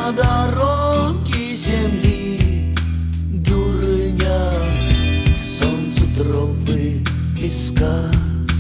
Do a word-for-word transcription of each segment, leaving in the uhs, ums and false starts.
на дороге земли, дурня к солнцу тропы искать.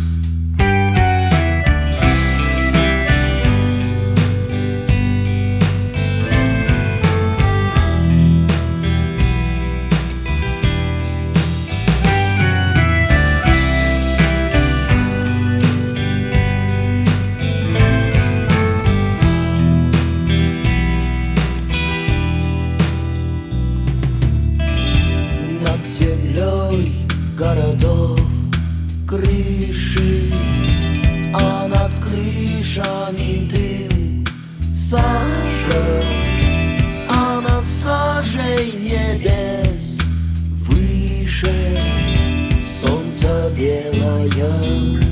Городов крыши, а над крышами дым, сажа, а над сажей небес выше солнце белое.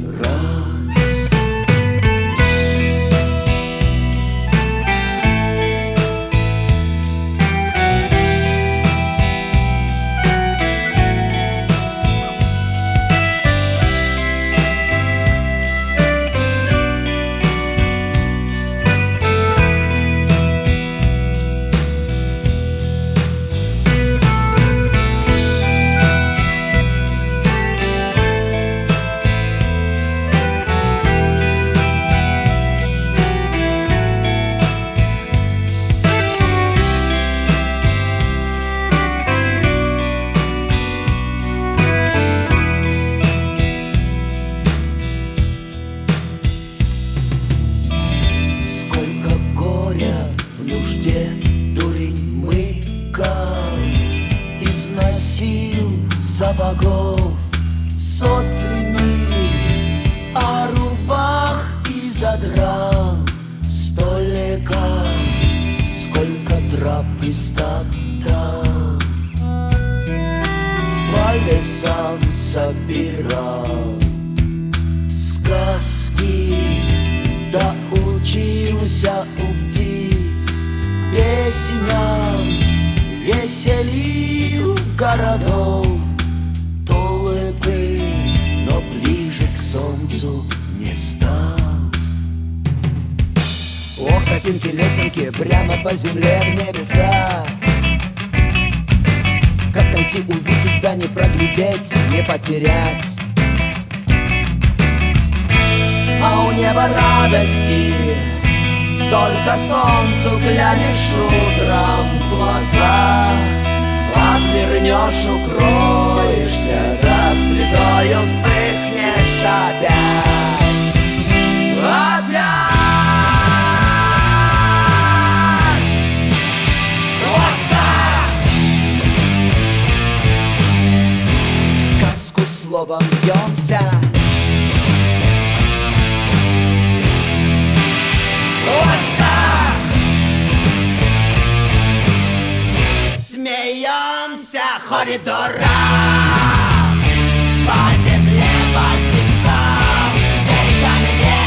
Дурень мыкал, износил сапогов сотни, а рубах и задрал столика, сколько трав истоптал. По лесам собирал сказки, да учился у птиц песням, веселил городов толпы, но ближе к солнцу не стал. Ох, тропинки, лесенки, прямо по земле в небеса. Как найти, увидеть, да не проглядеть, не потерять. А у неба радости, только солнцу глянешь утром в глаза. Отвернешь, укроешься, да слезою вспыхнешь опять. Опять! Вот так! Сказку словом бьемся. Вот так! Смеемся коридором, по земле босиком, только мне,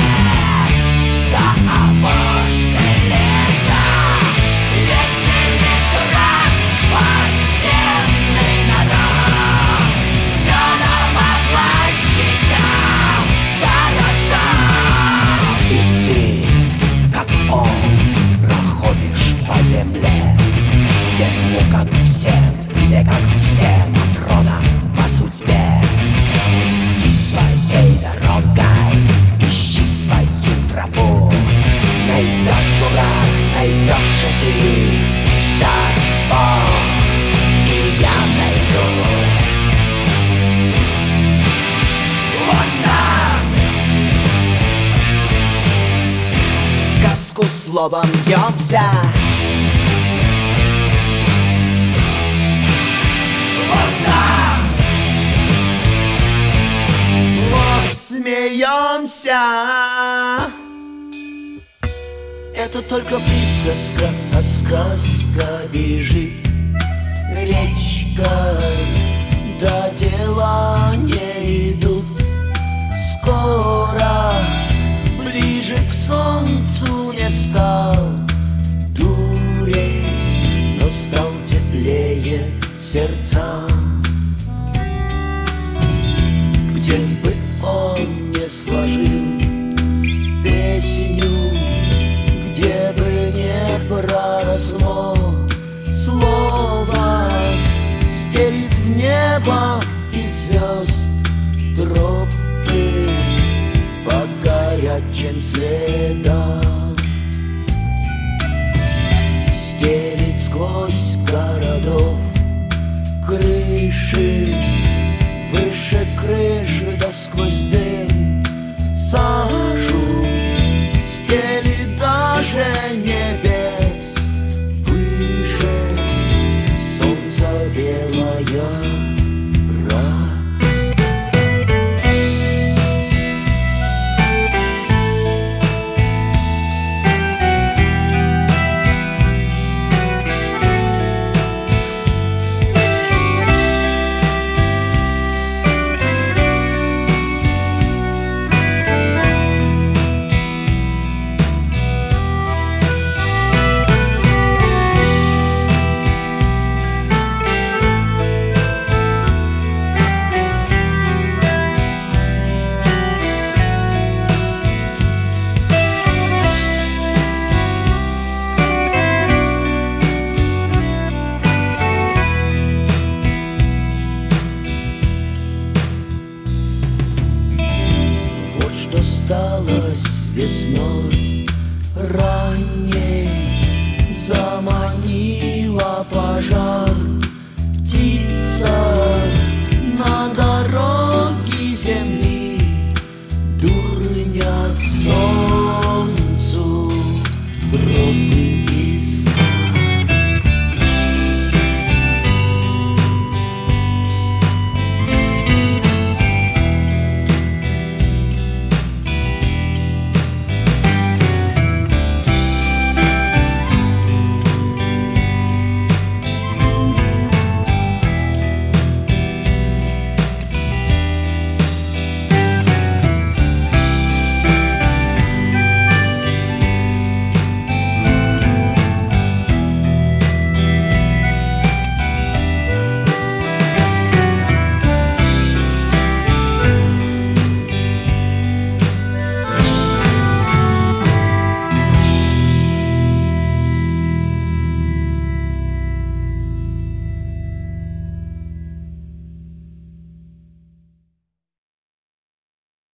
да опушки леса. Весенний дурак, почтенный народ, все по площадям городов. И ты, как он, проходишь по земле, ему как всем, тебе как всем, от рода по судьбе. Иди своей дорогой, ищи свою тропу. Найдет дурак, найдешь и ты, даст Бог, и я найду. Вот так! Сказку словом бьемся. Смеемся. Это только присказка, а сказка бежит речкой, да дела не идут. Скоро ближе к солнцу не стал дурень, но стал теплее сердца. Где бы он не сложил песню, где бы не был пора